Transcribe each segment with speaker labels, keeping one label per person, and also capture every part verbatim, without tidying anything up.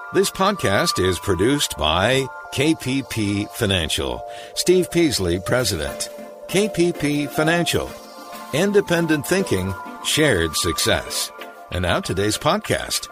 Speaker 1: This podcast is produced by K P P Financial. Steve Peasley, President. K P P Financial. Independent thinking, shared success. And now today's podcast.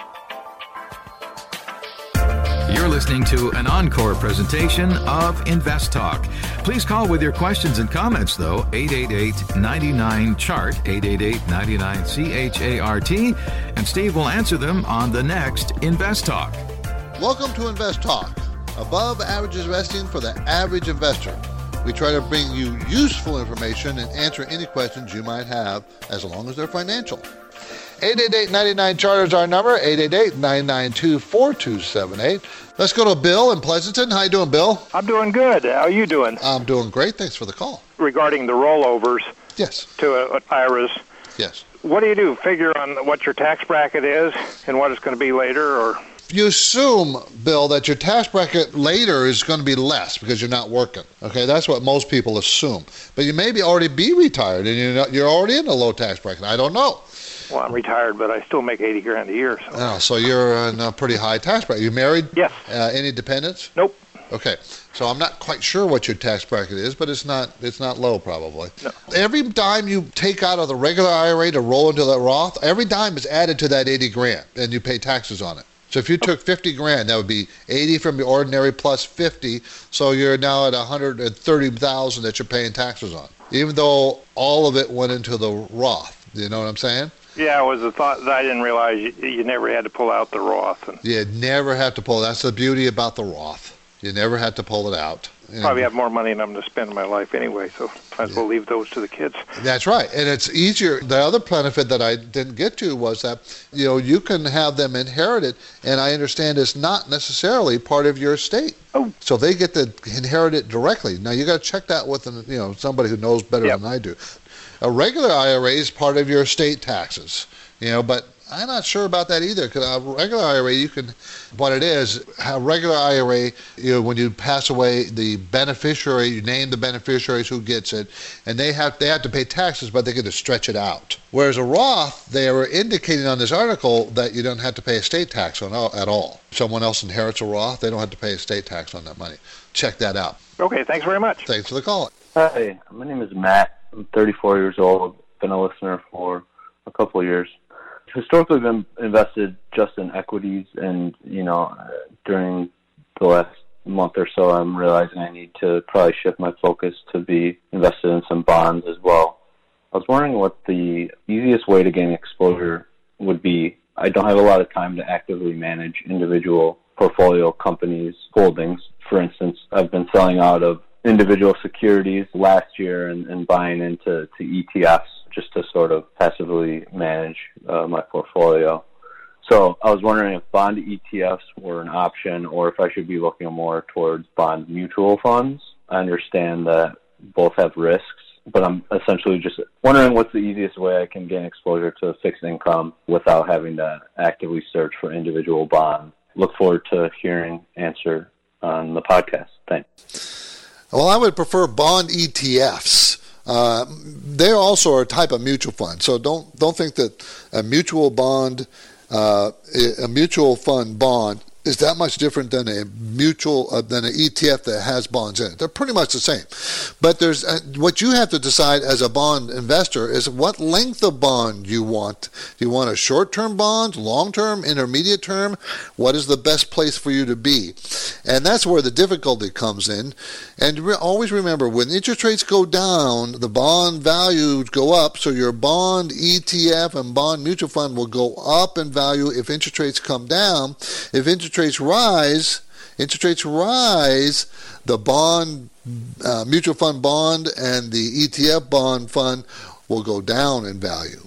Speaker 2: You're listening to an encore presentation of Invest Talk. Please call with your questions and comments, though, eight eight eight, nine nine, C H A R T, eight eight eight, nine nine, C H A R T, and Steve will answer them on the next Invest Talk.
Speaker 3: Welcome to Invest Talk, above average investing for the average investor. We try to bring you useful information and answer any questions you might have, as long as they're financial. eight eight eight, nine nine, C H A R T is our number, eight eight eight, nine nine two, four two seven eight. Let's go to Bill in Pleasanton. How you doing, Bill?
Speaker 4: I'm doing good. How are you doing?
Speaker 3: I'm doing great. Thanks for the call.
Speaker 4: Regarding the rollovers
Speaker 3: Yes.
Speaker 4: to uh, I R As,
Speaker 3: Yes.
Speaker 4: what do you do? Figure on what your tax bracket is and what it's going to be later? Or
Speaker 3: You assume, Bill, that your tax bracket later is going to be less because you're not working. Okay, that's what most people assume. But you may be already be retired and you're, not, you're already in a low tax bracket. I don't know.
Speaker 4: Well, I'm retired, but I still make eighty grand a year. So,
Speaker 3: Oh, so you're in a pretty high tax bracket. You married?
Speaker 4: Yes.
Speaker 3: Uh, any dependents?
Speaker 4: Nope.
Speaker 3: Okay, so I'm not quite sure what your tax bracket is, but it's not it's not low probably.
Speaker 4: No.
Speaker 3: Every dime you take out of the regular I R A to roll into the Roth, every dime is added to that eighty grand, and you pay taxes on it. So if you took fifty grand, that would be eighty from the ordinary plus fifty, so you're now at one hundred thirty thousand that you're paying taxes on, even though all of it went into the Roth. You know what I'm saying?
Speaker 4: Yeah, it was a thought that I didn't realize you, you never had to pull out the Roth. And
Speaker 3: You never have to pull. That's the beauty about the Roth. You never have to pull it out. You
Speaker 4: probably
Speaker 3: know.
Speaker 4: have more money than I'm going to spend in my life anyway, so might as well leave those to the kids.
Speaker 3: That's right. And it's easier. The other benefit that I didn't get to was that, you know, you can have them inherited, and I understand it's not necessarily part of your estate.
Speaker 4: Oh.
Speaker 3: So they get to inherit it directly. Now, you got to check that with, you know, somebody who knows better
Speaker 4: Yep.
Speaker 3: than I do. A regular I R A is part of your estate taxes, you know, but I'm not sure about that either, because a regular I R A, you can, what it is, a regular I R A, you know, when you pass away, the beneficiary, you name the beneficiaries who gets it, and they have they have to pay taxes, but they get to stretch it out. Whereas a Roth, they were indicating on this article that you don't have to pay estate tax on at all. If someone else inherits a Roth, they don't have to pay estate tax on that money. Check that out.
Speaker 4: Okay, thanks very much.
Speaker 3: Thanks for the call.
Speaker 5: Hi, my name is Matt. I'm thirty-four years old. Been a listener for a couple of years. Historically been invested just in equities, and, you know, during the last month or so, I'm realizing I need to probably shift my focus to be invested in some bonds as well. I was wondering what the easiest way to gain exposure would be. I don't have a lot of time to actively manage individual portfolio companies' holdings. For instance, I've been selling out of individual securities last year and, and buying into to E T Fs just to sort of passively manage uh, my portfolio. So I was wondering if bond E T Fs were an option, or if I should be looking more towards bond mutual funds. I understand that both have risks, but I'm essentially just wondering what's the easiest way I can gain exposure to fixed income without having to actively search for individual bonds. Look forward to hearing answer on the podcast. Thanks.
Speaker 3: Well, I would prefer bond E T Fs. Uh, they also are a type of mutual fund, so don't don't think that a mutual bond, uh, a mutual fund bond is that much different than a mutual uh, than an E T F that has bonds in it. They're pretty much the same, but there's uh, what you have to decide as a bond investor is what length of bond you want. Do you want a short-term bond, long-term, intermediate term? What is the best place for you to be? And that's where the difficulty comes in. And re- always remember, when interest rates go down, the bond values go up, so your bond E T F and bond mutual fund will go up in value if interest rates come down. If interest rates rise, interest rates rise, the bond, uh, mutual fund bond and the E T F bond fund will go down in value.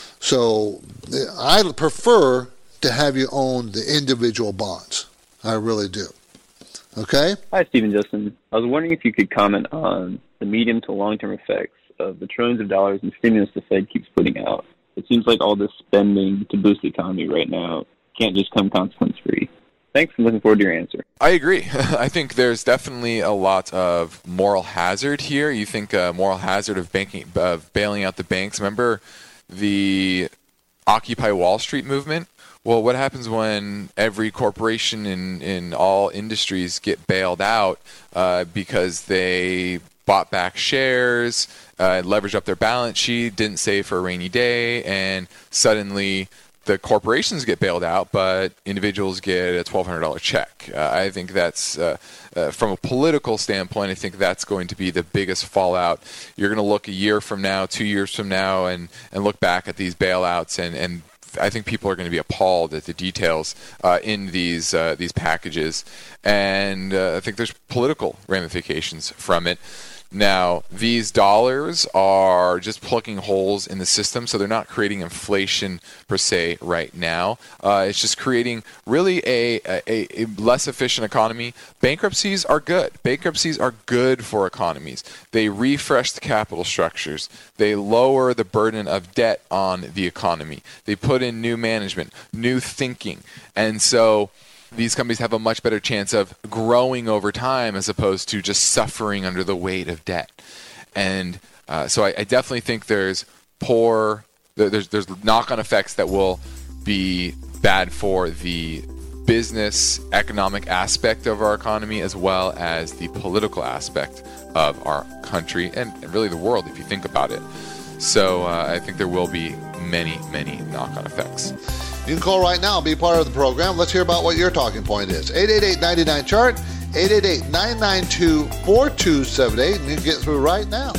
Speaker 3: So I prefer to have you own the individual bonds. I really do. Okay?
Speaker 5: Hi, Stephen Justin. I was wondering if you could comment on the medium to long-term effects of the trillions of dollars in stimulus the Fed keeps putting out. It seems like all this spending to boost the economy right now can't just come consequence-free. Thanks, and looking forward to your answer.
Speaker 6: I agree. I think there's definitely a lot of moral hazard here. You think uh, moral hazard of banking, of bailing out the banks. Remember the Occupy Wall Street movement. Well, what happens when every corporation in, in all industries get bailed out uh, because they bought back shares, uh, leveraged up their balance sheet, didn't save for a rainy day, and suddenly the corporations get bailed out, but individuals get a twelve hundred dollars check? Uh, I think that's, uh, uh, from a political standpoint, I think that's going to be the biggest fallout. You're going to look a year from now, two years from now, and, and look back at these bailouts, and, and I think people are going to be appalled at the details uh, in these uh, these packages, and uh, I think there's political ramifications from it. Now, these dollars are just plugging holes in the system, so they're not creating inflation per se right now. Uh, it's just creating really a, a, a less efficient economy. Bankruptcies are good. Bankruptcies are good for economies. They refresh the capital structures. They lower the burden of debt on the economy. They put in new management, new thinking. And so these companies have a much better chance of growing over time as opposed to just suffering under the weight of debt. And uh, so I, I definitely think there's poor, there's, there's knock-on effects that will be bad for the business, economic aspect of our economy, as well as the political aspect of our country and, and really the world, if you think about it. So uh, I think there will be many, many knock-on effects.
Speaker 3: You can call right now, be part of the program. Let's hear about what your talking point is. eight eight eight, nine nine, C H A R T, eight eight eight, nine nine two, four two seven eight, and you can get through right now.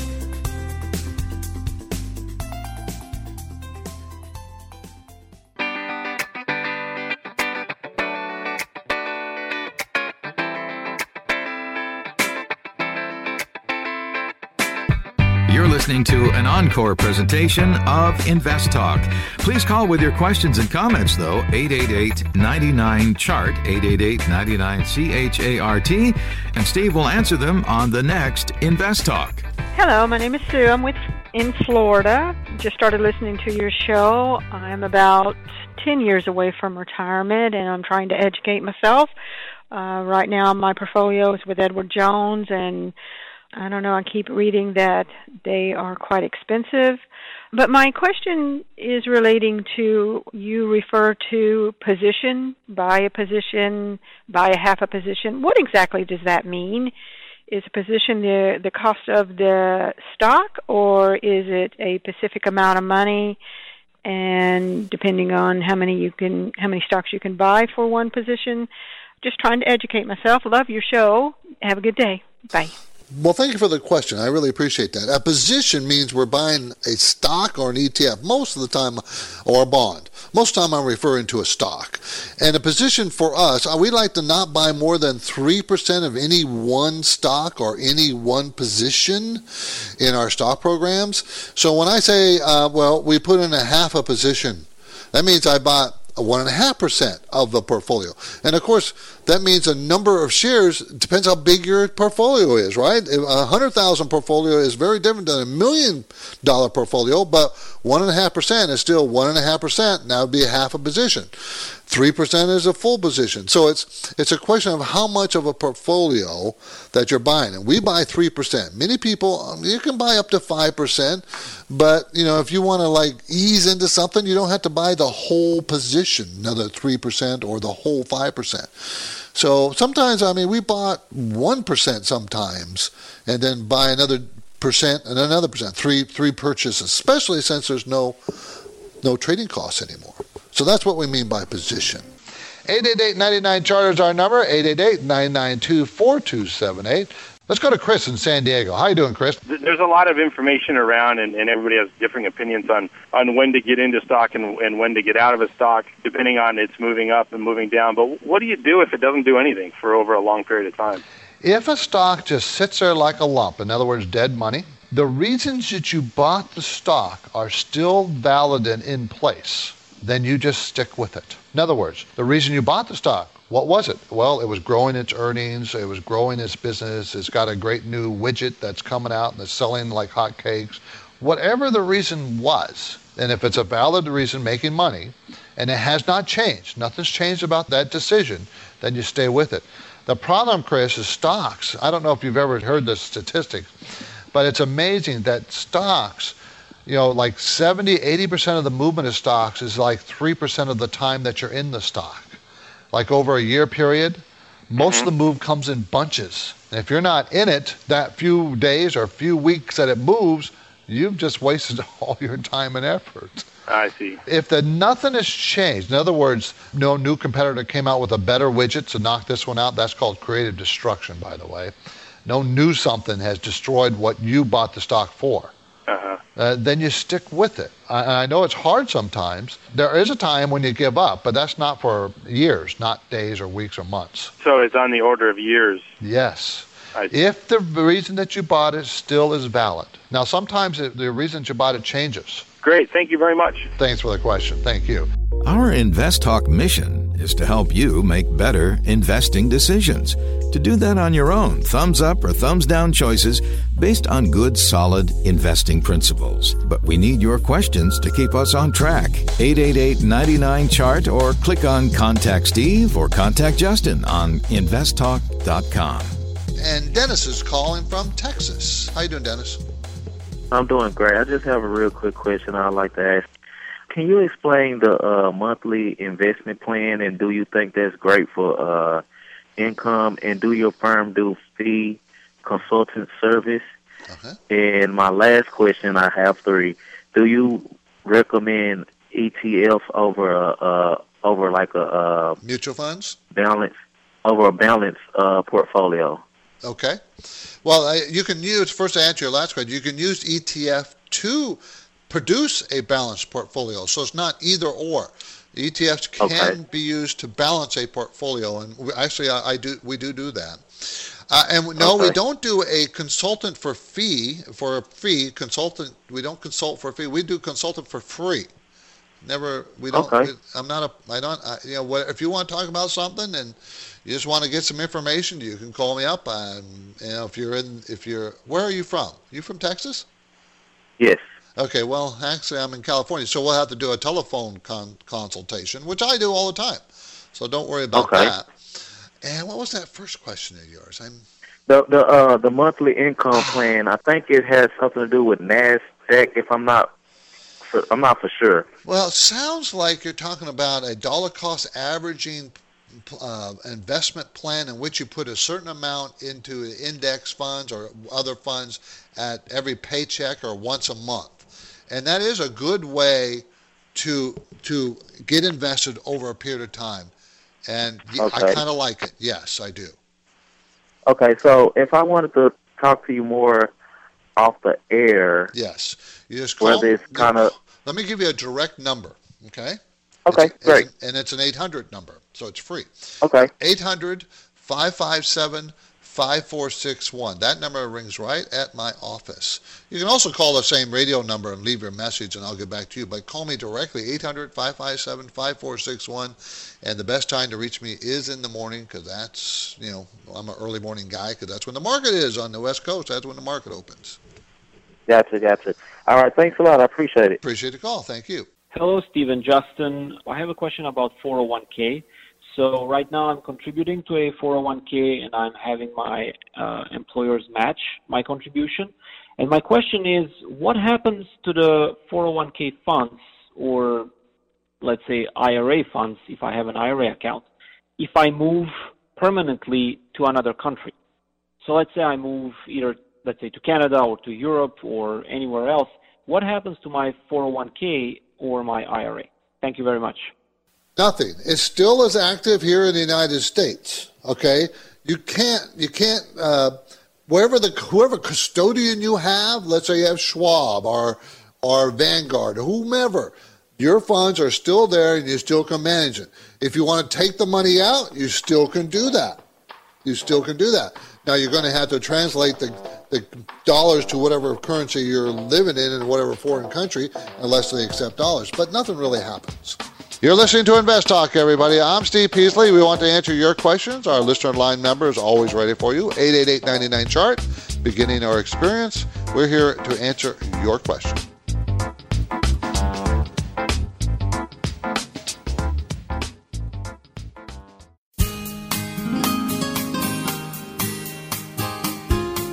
Speaker 2: You're listening to an encore presentation of Invest Talk. Please call with your questions and comments, though, eight eight eight, nine nine, C H A R T, eight eight eight, nine nine, C H A R T, and Steve will answer them on the next Invest Talk.
Speaker 7: Hello, my name is Sue. I'm with in Florida. Just started listening to your show. I'm about ten years away from retirement, and I'm trying to educate myself. Uh, right now, my portfolio is with Edward Jones, and I don't know, I keep reading that they are quite expensive. But my question is relating to, you refer to position, buy a position, buy a half a position. What exactly does that mean? Is a position the, the cost of the stock, or is it a specific amount of money? And depending on how many you can, how many stocks you can buy for one position. Just trying to educate myself. Love your show. Have a good day. Bye.
Speaker 3: Well, thank you for the question. I really appreciate that. A position means we're buying a stock or an E T F most of the time, or a bond. Most of the time I'm referring to a stock. And a position for us, we like to not buy more than three percent of any one stock or any one position in our stock programs. So when I say, uh, well, we put in a half a position, that means I bought one point five percent of the portfolio. And of course, that means a number of shares, depends how big your portfolio is, right? A one hundred thousand portfolio is very different than a million dollar portfolio, but one point five percent is still one point five percent, and that would be a half a position. three percent is a full position. So it's it's a question of how much of a portfolio that you're buying. And we buy three percent. Many people, you can buy up to five percent, but you know, if you want to like ease into something, you don't have to buy the whole position, another three percent or the whole five percent. So sometimes, I mean, we bought one percent sometimes and then buy another percent and another percent, three three purchases, especially since there's no no trading costs anymore. So that's what we mean by position. eight eight eight, nine nine, C H A R T is our number, eight eight eight, nine nine two, four two seven eight. Let's go to Chris in San Diego. How you doing, Chris?
Speaker 4: There's a lot of information around, and, and everybody has differing opinions on, on when to get into stock and, and when to get out of a stock, depending on it's moving up and moving down. But what do you do if it doesn't do anything for over a long period of time?
Speaker 3: If a stock just sits there like a lump, in other words, dead money, the reasons that you bought the stock are still valid and in place, then you just stick with it. In other words, the reason you bought the stock, what was it? Well, it was growing its earnings, it was growing its business, it's got a great new widget that's coming out and it's selling like hotcakes. Whatever the reason was, and if it's a valid reason making money, and it has not changed, nothing's changed about that decision, then you stay with it. The problem, Chris, is stocks. I don't know if you've ever heard this statistic, but it's amazing that stocks you know, like seventy, eighty percent of the movement of stocks is like three percent of the time that you're in the stock. Like over a year period, most mm-hmm. of the move comes in bunches. And if you're not in it that few days or few weeks that it moves, you've just wasted all your time and effort.
Speaker 4: I see.
Speaker 3: If the nothing has changed, in other words, no new competitor came out with a better widget to knock this one out, that's called creative destruction, by the way. No new something has destroyed what you bought the stock for.
Speaker 4: Uh-huh.
Speaker 3: Uh, then you stick with it. I, I know it's hard sometimes. There is a time when you give up, but that's not for years, not days or weeks or months.
Speaker 4: So it's on the order of years.
Speaker 3: Yes. If the reason that you bought it still is valid. Now, sometimes it, the reason you bought it changes.
Speaker 4: Great. Thank you very much.
Speaker 3: Thanks for the question. Thank you.
Speaker 2: Our InvestTalk mission is to help you make better investing decisions. To do that on your own, thumbs up or thumbs down choices based on good, solid investing principles. But we need your questions to keep us on track. eight eight eight, nine nine, C H A R T or click on Contact Steve or Contact Justin on invest talk dot com.
Speaker 3: And Dennis is calling from Texas. How you doing, Dennis?
Speaker 8: I'm doing great. I just have a real quick question I'd like to ask. Can you explain the uh, monthly investment plan, and do you think that's great for uh, income, and do your firm do fee consultant service? Uh-huh. And my last question, I have three. Do you recommend E T F over a, uh, over like a uh,
Speaker 3: mutual funds
Speaker 8: balance over a balanced uh, portfolio?
Speaker 3: Okay. Well, you can use, first to answer your last question, you can use E T F to produce a balanced portfolio. So it's not either or. E T Fs can okay. be used to balance a portfolio, and we, actually, I, I do. We do do that. Uh, and no, okay. we don't do a consultant for fee for a fee consultant. We don't consult for a fee. We do consultant for free. Never. We don't.
Speaker 8: Okay.
Speaker 3: We, I'm not a. I don't. I, you know, what, if you want to talk about something and you just want to get some information, you can call me up. And you know, if you're in, if you're, where are you from? You from Texas?
Speaker 8: Yes.
Speaker 3: Okay, well, actually, I'm in California, so we'll have to do a telephone con- consultation, which I do all the time. So don't worry about
Speaker 8: okay.
Speaker 3: that. And what was that first question of yours? I'm
Speaker 8: the the uh, the monthly income plan. I think it has something to do with NASDAQ. If I'm not, for, I'm not for sure.
Speaker 3: Well, it sounds like you're talking about a dollar cost averaging uh, investment plan in which you put a certain amount into index funds or other funds at every paycheck or once a month. And that is a good way to to get invested over a period of time. And okay. I kind of like it. Yes, I do.
Speaker 8: Okay, so if I wanted to talk to you more off the air.
Speaker 3: Yes. You just call
Speaker 8: me. Kind of.
Speaker 3: Let me give you a direct number, okay?
Speaker 8: Okay,
Speaker 3: it's,
Speaker 8: great.
Speaker 3: It's, and it's an eight hundred number, so it's free.
Speaker 8: Okay.
Speaker 3: eight hundred, five five seven, five four six one. That number rings right at my office. You can also call the same radio number and leave your message, and I'll get back to you. But call me directly, eight hundred, five five seven, five four six one. And the best time to reach me is in the morning, because that's, you know, I'm an early morning guy, because that's when the market is on the West Coast. That's when the market opens.
Speaker 8: Gotcha, gotcha. All right, thanks a lot. I appreciate it.
Speaker 3: Appreciate the call. Thank you.
Speaker 9: Hello, Stephen, Justin. I have a question about four oh one k. So right now I'm contributing to a four oh one k, and I'm having my uh, employers match my contribution. And my question is, what happens to the four oh one k funds, or let's say I R A funds, if I have an I R A account, if I move permanently to another country? So let's say I move either, let's say, to Canada or to Europe or anywhere else. What happens to my four oh one k or my I R A? Thank you very much.
Speaker 3: Nothing. It's still as active here in the United States. Okay, you can't. You can't. Uh, wherever the whoever custodian you have, let's say you have Schwab or or Vanguard, or whomever, your funds are still there, and you still can manage it. If you want to take the money out, you still can do that. You still can do that. Now you're going to have to translate the the dollars to whatever currency you're living in in whatever foreign country, unless they accept dollars. But nothing really happens. You're listening to Invest Talk, everybody. I'm Steve Peasley. We want to answer your questions. Our listener line number is always ready for you, eight eight eight, nine nine, C H A R T. Beginning our experience, we're here to answer your question.
Speaker 2: You're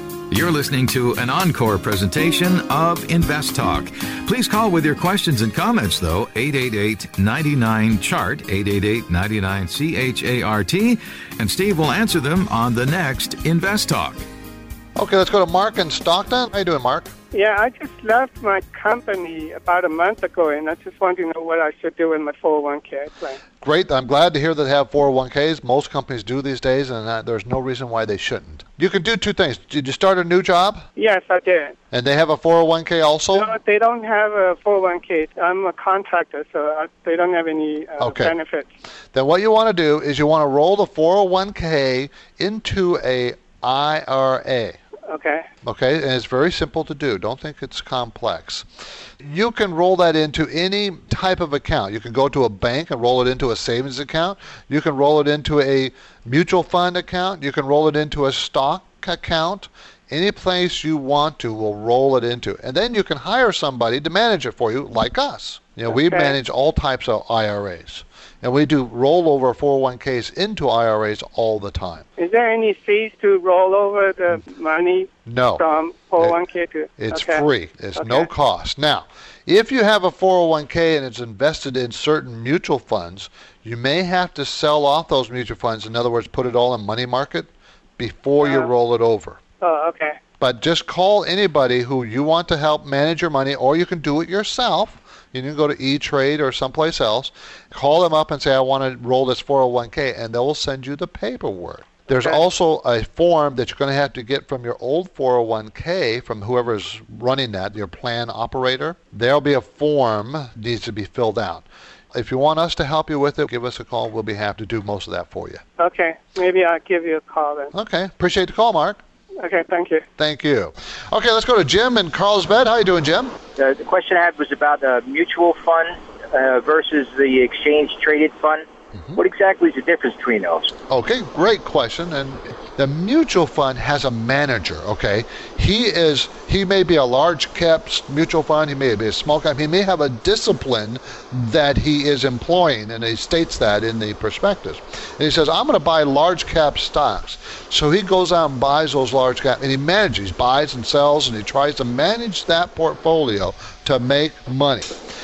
Speaker 2: You're listening to an encore presentation of Invest Talk. Please call with your questions and comments, though, eight eight eight, nine nine, C H A R T, eight eight eight, nine nine, C H A R T, and Steve will answer them on the next Invest Talk.
Speaker 3: Okay, let's go to Mark in Stockton. How you doing, Mark?
Speaker 10: Yeah, I just left my company about a month ago, and I just want to know what I should do with my four oh one k plan.
Speaker 3: Great. I'm glad to hear that they have four oh one k's. Most companies do these days, and uh, there's no reason why they shouldn't. You can do two things. Did you start a new job?
Speaker 10: Yes, I did.
Speaker 3: And they have a four oh one k also?
Speaker 10: No, they don't have a four oh one k. I'm a contractor, so I, they don't have any uh,
Speaker 3: okay.
Speaker 10: benefits.
Speaker 3: Then what you want to do is you want to roll the four oh one k into a I R A.
Speaker 10: Okay.
Speaker 3: Okay, and it's very simple to do. Don't think it's complex. You can roll that into any type of account. You can go to a bank and roll it into a savings account. You can roll it into a mutual fund account. You can roll it into a stock account. Any place you want to will roll it into. And then you can hire somebody to manage it for you, like us. You know,
Speaker 10: okay.
Speaker 3: we manage all types of I R As. And we do rollover four oh one k's into I R As all the time.
Speaker 10: Is there any fees to roll over the money
Speaker 3: no.
Speaker 10: from four oh one k to?
Speaker 3: It's
Speaker 10: okay.
Speaker 3: free. It's
Speaker 10: okay.
Speaker 3: no cost. Now, if you have a four oh one k and it's invested in certain mutual funds, you may have to sell off those mutual funds. In other words, put it all in money market before uh, you roll it over.
Speaker 10: Oh, okay.
Speaker 3: But just call anybody who you want to help manage your money, or you can do it yourself. You can go to E-Trade or someplace else, call them up and say, I want to roll this four oh one k, and they will send you the paperwork. There's
Speaker 10: okay.
Speaker 3: also a form that you're going to have to get from your old four oh one k, from whoever's running that, your plan operator. There'll be a form that needs to be filled out. If you want us to help you with it, give us a call. We'll be happy to do most of that for you.
Speaker 10: Okay. Maybe I'll give you a call then.
Speaker 3: Okay. Appreciate the call, Mark.
Speaker 10: Okay, thank you.
Speaker 3: Thank you. Okay, let's go to Jim in Carlsbad. How are you doing, Jim?
Speaker 11: Uh, the question I had was about the mutual fund uh, versus the exchange-traded fund. Mm-hmm. What exactly is the difference between those?
Speaker 3: Okay, great question. And the mutual fund has a manager, okay? He is he may be a large cap mutual fund, he may be a small cap, he may have a discipline that he is employing, and he states that in the prospectus. And he says, I'm going to buy large cap stocks. So he goes out and buys those large cap, and he manages, he buys and sells, and he tries to manage that portfolio to make money.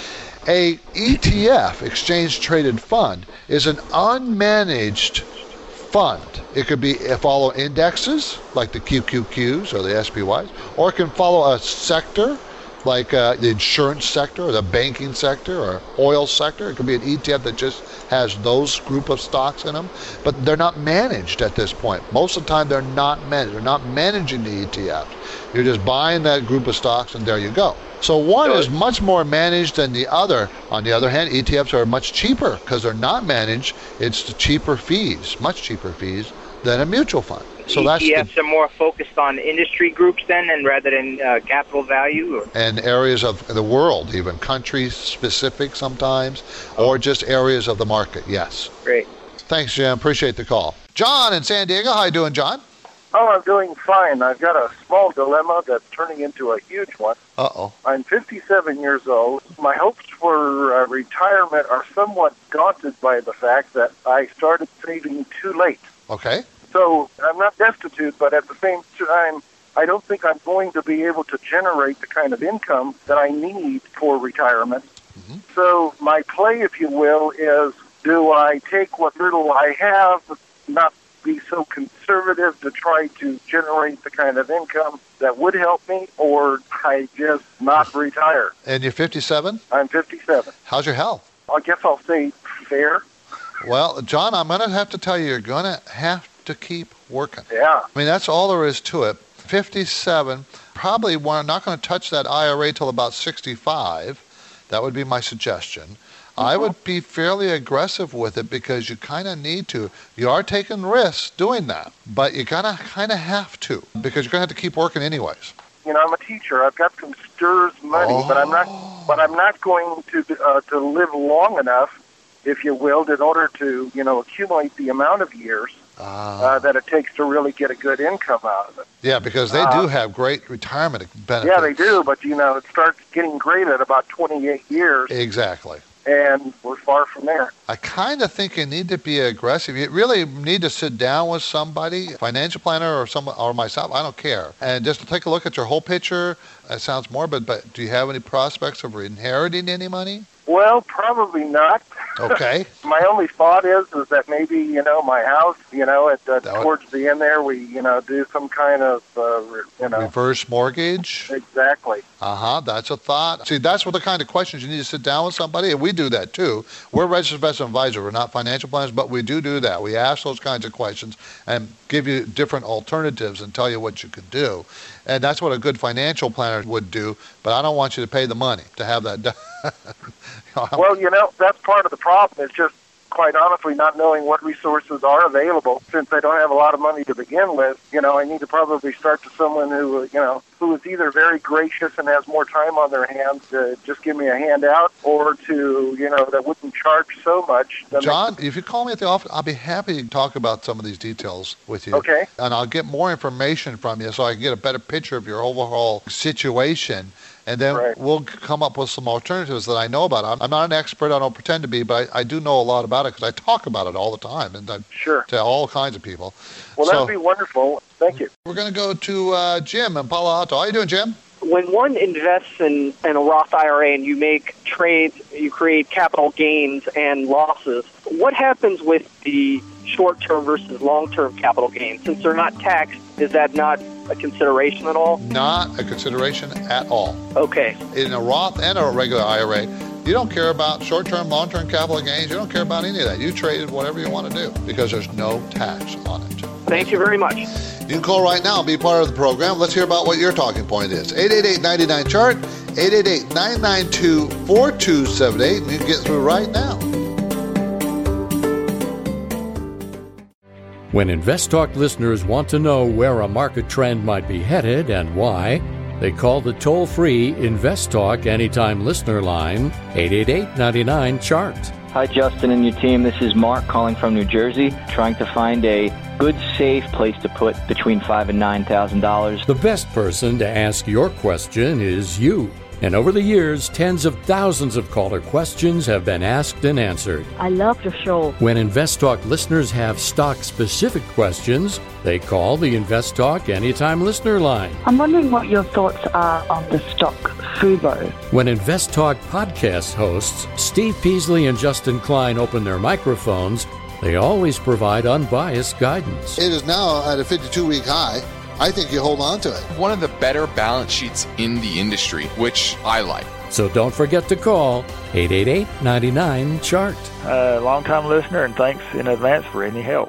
Speaker 3: A E T F, exchange traded fund, is an unmanaged fund. It could be follow indexes like the Q Q Qs or the S P Ys, or it can follow a sector like uh, the insurance sector or the banking sector or oil sector. It could be an E T F that just has those group of stocks in them, but they're not managed at this point. Most of the time they're not managed. They're not managing the E T Fs. You're just buying that group of stocks and there you go. So one is much more managed than the other. On the other hand, E T Fs are much cheaper because they're not managed. It's the cheaper fees, much cheaper fees than a mutual fund. So
Speaker 11: E T Fs
Speaker 3: that's the,
Speaker 11: are more focused on industry groups then, and rather than uh, capital value? Or?
Speaker 3: And areas of the world, even country-specific sometimes, or just areas of the market, yes.
Speaker 11: Great.
Speaker 3: Thanks, Jim. Appreciate the call. John in San Diego. How you doing, John?
Speaker 12: Oh, I'm doing fine. I've got a small dilemma that's turning into a huge one.
Speaker 3: Uh-oh.
Speaker 12: I'm fifty-seven years old. My hopes for uh, retirement are somewhat daunted by the fact that I started saving too late.
Speaker 3: Okay.
Speaker 12: So I'm not destitute, but at the same time, I don't think I'm going to be able to generate the kind of income that I need for retirement. Mm-hmm. So my play, if you will, is do I take what little I have, not be so conservative to try to generate the kind of income that would help me, or I just not retire?
Speaker 3: And you're fifty-seven?
Speaker 12: I'm fifty-seven.
Speaker 3: How's your health?
Speaker 12: I guess I'll say fair.
Speaker 3: Well, John, I'm going to have to tell you, you're going to have to keep working.
Speaker 12: Yeah.
Speaker 3: I mean, that's all there is to it. fifty-seven, probably we're not going to touch that I R A till about sixty-five. That would be my suggestion. Mm-hmm. I would be fairly aggressive with it because you kind of need to. You are taking risks doing that, but you kind of kind of have to because you're going to have to keep working anyways.
Speaker 12: You know, I'm a teacher. I've got some S T R S money, oh. but I'm not. But I'm not going to uh, to live long enough, if you will, in order to you know accumulate the amount of years uh, uh, that it takes to really get a good income out of it.
Speaker 3: Yeah, because they
Speaker 12: uh,
Speaker 3: do have great retirement benefits.
Speaker 12: Yeah, they do, but you know it starts getting great at about twenty-eight years.
Speaker 3: Exactly.
Speaker 12: and we're far from there.
Speaker 3: I kind of think you need to be aggressive. You really need to sit down with somebody, financial planner or some or myself, I don't care, and just to take a look at your whole picture. That sounds morbid, but do you have any prospects of inheriting any money?
Speaker 12: Well, probably not.
Speaker 3: Okay.
Speaker 12: My only thought is is that maybe, you know, my house, you know, at uh, towards the end there, we, you know, do some kind of, uh, you know.
Speaker 3: Reverse mortgage?
Speaker 12: Exactly.
Speaker 3: Uh-huh, that's a thought. See, that's what the kind of questions you need to sit down with somebody, and we do that too. We're a registered investment advisor. We're not financial planners, but we do do that. We ask those kinds of questions and give you different alternatives and tell you what you can do. And that's what a good financial planner would do, but I don't want you to pay the money to have that done.
Speaker 12: Well, you know, that's part of the problem. It's just, quite honestly, not knowing what resources are available. Since I don't have a lot of money to begin with, you know, I need to probably start to someone who, you know, who is either very gracious and has more time on their hands to just give me a handout, or to, you know, that wouldn't charge so much.
Speaker 3: John, if you call me at the office, I'll be happy to talk about some of these details with you.
Speaker 12: Okay.
Speaker 3: And I'll get more information from you so I can get a better picture of your overall situation. And then right. we'll come up with some alternatives that I know about. I'm, I'm not an expert. I don't pretend to be, but I, I do know a lot about it because I talk about it all the time and I
Speaker 12: sure.
Speaker 3: tell all kinds of people.
Speaker 12: Well,
Speaker 3: so,
Speaker 12: that would be wonderful. Thank you.
Speaker 3: We're going to go to uh, Jim in Palo Alto. How are you doing, Jim?
Speaker 13: When one invests in, in a Roth I R A and you make trades, you create capital gains and losses, what happens with the short-term versus long-term capital gains? Since they're not taxed, is that not a consideration at all?
Speaker 3: Not a consideration at all.
Speaker 13: Okay.
Speaker 3: In a Roth and a regular I R A, you don't care about short-term, long-term capital gains. You don't care about any of that. You traded whatever you want to do because there's no tax on it.
Speaker 13: Thank you very much.
Speaker 3: You can call right now and be part of the program. Let's hear about what your talking point is. eight eight eight, nine nine, C H A R T, eight eight eight, nine nine two, four two seven eight, and you can get through right now.
Speaker 14: When InvestTalk listeners want to know where a market trend might be headed and why, they call the toll-free InvestTalk Anytime listener line, eight eight eight, nine nine, C H A R T.
Speaker 15: Hi, Justin and your team. This is Mark calling from New Jersey, trying to find a good, safe place to put between five and nine thousand dollars.
Speaker 14: The best person to ask your question is you. And over the years, tens of thousands of caller questions have been asked and answered.
Speaker 16: I love your show.
Speaker 14: When InvestTalk listeners have stock-specific questions, they call the InvestTalk Anytime listener line.
Speaker 16: I'm wondering what your thoughts are on the stock Fubo.
Speaker 14: When InvestTalk podcast hosts Steve Peasley and Justin Klein open their microphones, they always provide unbiased guidance.
Speaker 3: It is now at a fifty-two week high. I think you hold on to it.
Speaker 6: One of the better balance sheets in the industry, which I like.
Speaker 14: So don't forget to call eight eight eight, nine nine, C H A R T.
Speaker 17: Uh, long-time listener, and thanks in advance for any help.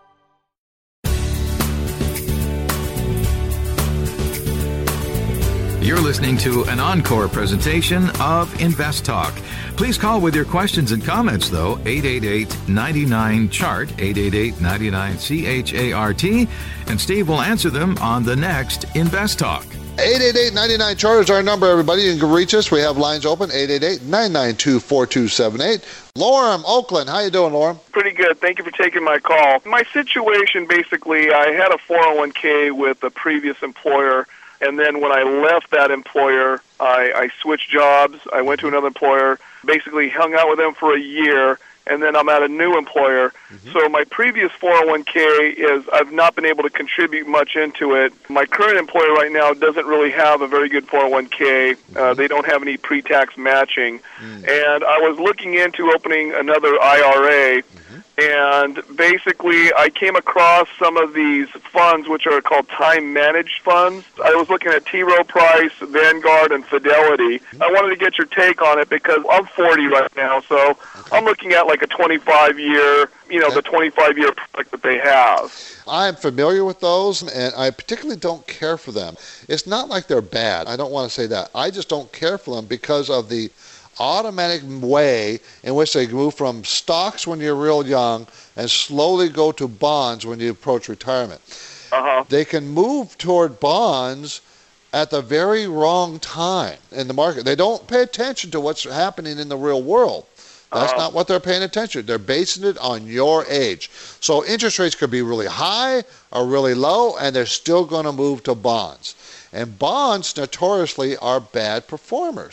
Speaker 2: You're listening to an encore presentation of Invest Talk. Please call with your questions and comments, though, eight eight eight, nine nine, C H A R T, eight eight eight, nine nine, C H A R T, and Steve will answer them on the next Invest Talk.
Speaker 3: eight eight eight, nine nine, C H A R T is our number, everybody. You can reach us. We have lines open, eight eight eight, nine nine two, four two seven eight. Lorem, Oakland. How you doing, Lorem?
Speaker 18: Pretty good. Thank you for taking my call. My situation, basically, I had a four oh one k with a previous employer. And then when I left that employer, I, I switched jobs. I went to another employer, basically hung out with them for a year, and then I'm at a new employer. Mm-hmm. So my previous four oh one k is I've not been able to contribute much into it. My current employer right now doesn't really have a very good four oh one k. Mm-hmm. Uh, they don't have any pre-tax matching. Mm-hmm. And I was looking into opening another I R A. Mm-hmm. And basically, I came across some of these funds, which are called time-managed funds. I was looking at T. Rowe Price, Vanguard, and Fidelity. I wanted to get your take on it because I'm forty right now, so I'm looking at like a twenty-five year, you know, the twenty-five year product that they have.
Speaker 3: I'm familiar with those, and I particularly don't care for them. It's not like they're bad. I don't want to say that. I just don't care for them because of the automatic way in which they move from stocks when you're real young and slowly go to bonds when you approach retirement.
Speaker 18: Uh-huh.
Speaker 3: They can move toward bonds at the very wrong time in the market. They don't pay attention to what's happening in the real world. That's uh-huh. not what they're paying attention to. They're basing it on your age. So interest rates could be really high or really low, and they're still going to move to bonds. And bonds notoriously are bad performers.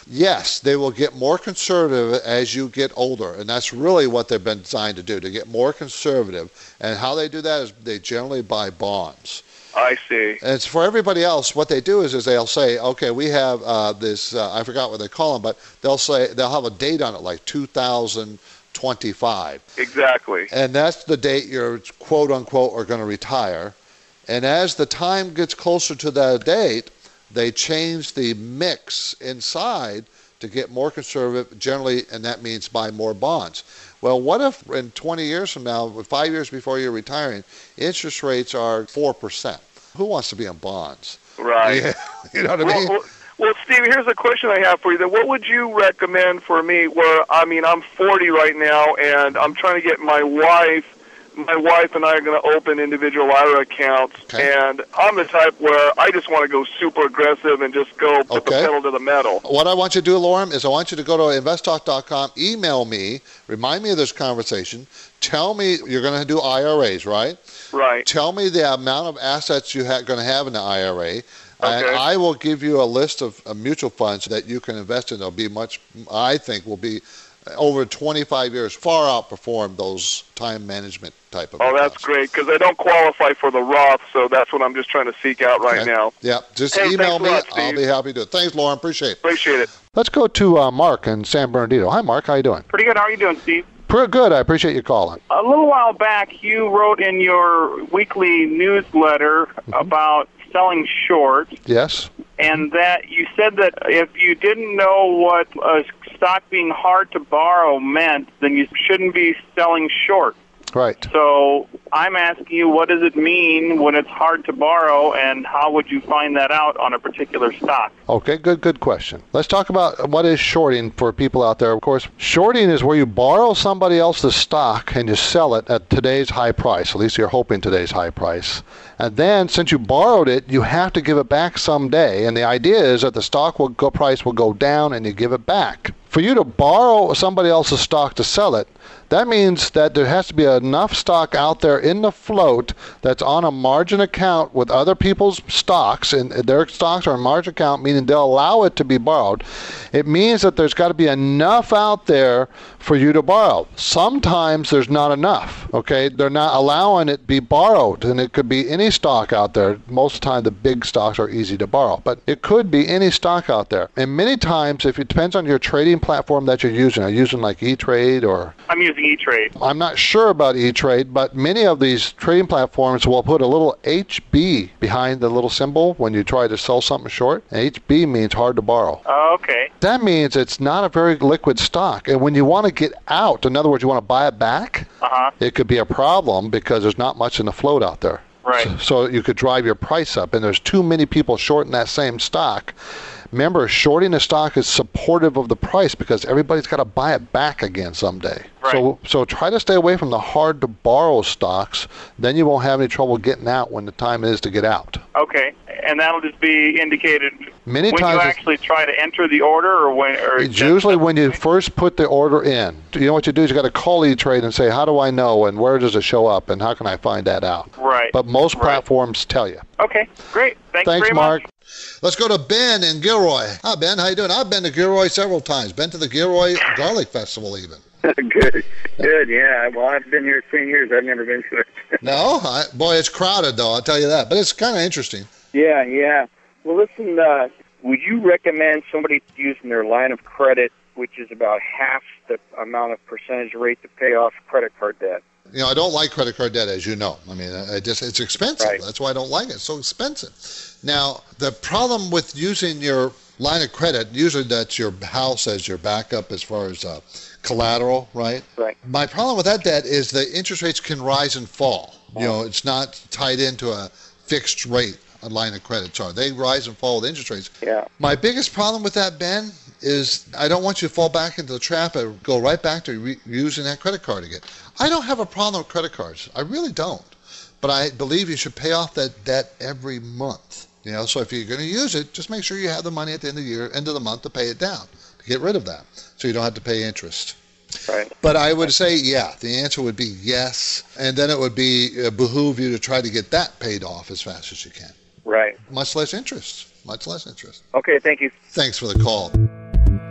Speaker 3: Yes, they will get more conservative as you get older, and that's really what they've been designed to do, to get more conservative. And how they do that is they generally buy bonds.
Speaker 18: I see.
Speaker 3: And it's for everybody else, what they do is, is they'll say, okay, we have uh, this, uh, I forgot what they call them, but they'll say, they'll have a date on it, like two thousand twenty-five.
Speaker 18: Exactly.
Speaker 3: And that's the date you're, quote unquote, are going to retire. And as the time gets closer to that date, they change the mix inside to get more conservative, generally, and that means buy more bonds. Well, what if in twenty years from now, five years before you're retiring, interest rates are four percent? Who wants to be in bonds?
Speaker 18: Right.
Speaker 3: Yeah, you know what I
Speaker 18: well,
Speaker 3: mean?
Speaker 18: Well, well, Steve, here's a question I have for you. Then, what would you recommend for me? Where I mean, I'm forty right now, and I'm trying to get my wife. My wife and I are going to open individual I R A accounts, okay. And I'm the type where I just want to go super aggressive and just go put
Speaker 3: okay.
Speaker 18: the pedal to the metal.
Speaker 3: What I want you to do, Lorem, is I want you to go to invest talk dot com, email me, remind me of this conversation, tell me you're going to do I R As, right?
Speaker 18: Right.
Speaker 3: Tell me the amount of assets you're ha- going to have in the I R A.
Speaker 18: Okay.
Speaker 3: And I will give you a list of uh, mutual funds that you can invest in. They'll be much, I think, will be over twenty-five years, far outperform those time management type of
Speaker 18: Oh,
Speaker 3: accounts.
Speaker 18: That's great, because I don't qualify for the Roth, so that's what I'm just trying to seek out right
Speaker 3: okay.
Speaker 18: now.
Speaker 3: Yeah, just
Speaker 18: hey,
Speaker 3: email me.
Speaker 18: Lot,
Speaker 3: I'll be happy to do it. Thanks, Lauren. Appreciate it.
Speaker 18: Appreciate it.
Speaker 3: Let's go to uh, Mark in San Bernardino. Hi, Mark. How you doing?
Speaker 19: Pretty good. How are you doing, Steve?
Speaker 3: Pretty good. I appreciate you calling.
Speaker 19: A little while back, you wrote in your weekly newsletter mm-hmm. about selling short.
Speaker 3: Yes.
Speaker 19: And that you said that if you didn't know what a stock being hard to borrow meant, then you shouldn't be selling short.
Speaker 3: Right.
Speaker 19: So I'm asking you, what does it mean when it's hard to borrow, and how would you find that out on a particular stock?
Speaker 3: Okay, good, good question. Let's talk about what is shorting for people out there. Of course, shorting is where you borrow somebody else's stock and you sell it at today's high price. At least you're hoping today's high price. And then, since you borrowed it, you have to give it back someday. And the idea is that the stock will go, price will go down and you give it back. For you to borrow somebody else's stock to sell it, that means that there has to be enough stock out there in the float that's on a margin account with other people's stocks, and their stocks are a margin account, meaning they'll allow it to be borrowed. It means that there's got to be enough out there for you to borrow. Sometimes there's not enough, okay? They're not allowing it to be borrowed, and it could be any stock out there. Most of the time, the big stocks are easy to borrow, but it could be any stock out there. And many times, if it depends on your trading platform that you're using, are you using like E-Trade or...
Speaker 19: I'm using E-Trade.
Speaker 3: I'm not sure about E-Trade, but many of these trading platforms will put a little H B behind the little symbol when you try to sell something short. And H B means hard to borrow.
Speaker 19: Oh, okay.
Speaker 3: That means it's not a very liquid stock. And when you want to get out, in other words, you want to buy it back,
Speaker 19: uh-huh.
Speaker 3: it could be a problem because there's not much in the float out there.
Speaker 19: Right.
Speaker 3: So, so you could drive your price up, and there's too many people shorting that same stock. Remember, shorting a stock is supportive of the price because everybody's got to buy it back again someday.
Speaker 19: Right.
Speaker 3: So so try to stay away from the hard-to-borrow stocks. Then you won't have any trouble getting out when the time is to get out.
Speaker 19: Okay, and that'll just be indicated
Speaker 3: Many
Speaker 19: when
Speaker 3: times
Speaker 19: you actually try to enter the order, or when? Or
Speaker 3: it's usually when you first put the order in. You know what you do is you got to call E-Trade and say, how do I know, and where does it show up, and how can I find that out?
Speaker 19: Right.
Speaker 3: But most
Speaker 19: right.
Speaker 3: platforms tell you.
Speaker 19: Okay, great. Thank
Speaker 3: Thanks,
Speaker 19: you very
Speaker 3: Mark.
Speaker 19: much.
Speaker 3: Let's go to Ben in Gilroy. Hi, Ben. How you doing? I've been to Gilroy several times. Been to the Gilroy Garlic Festival even.
Speaker 20: Good. Good, yeah. Well, I've been here twenty years. I've never been to it.
Speaker 3: No? I, boy, it's crowded, though. I'll tell you that. But it's kind of interesting.
Speaker 20: Yeah, yeah. Well, listen, uh, would you recommend somebody using their line of credit, which is about half the amount of percentage rate to pay off credit card debt?
Speaker 3: You know, I don't like credit card debt, as you know. I mean, I just it's expensive.
Speaker 20: Right.
Speaker 3: That's why I don't like it. It's so expensive. Now, the problem with using your line of credit, usually that's your house as your backup as far as uh, collateral, right?
Speaker 20: Right.
Speaker 3: My problem with that debt is the interest rates can rise and fall. You know, it's not tied into a fixed rate. A line of credit are. They rise and fall with interest rates.
Speaker 20: Yeah.
Speaker 3: My biggest problem with that, Ben, is I don't want you to fall back into the trap and go right back to re- using that credit card again. I don't have a problem with credit cards. I really don't. But I believe you should pay off that debt every month. You know, so if you're going to use it, just make sure you have the money at the end of the year, end of the month to pay it down, to get rid of that, so you don't have to pay interest.
Speaker 20: Right.
Speaker 3: But I would say, yeah, the answer would be yes, and then it would be uh, behoove you to try to get that paid off as fast as you can.
Speaker 20: Right.
Speaker 3: Much less interest. Much less interest.
Speaker 20: Okay, thank you.
Speaker 3: Thanks for the call.